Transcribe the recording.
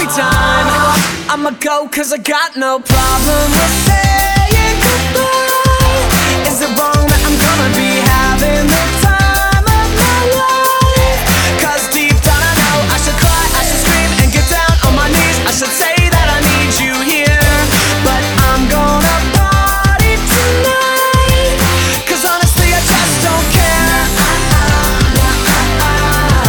anytime. I'ma go cause I got no problem with it.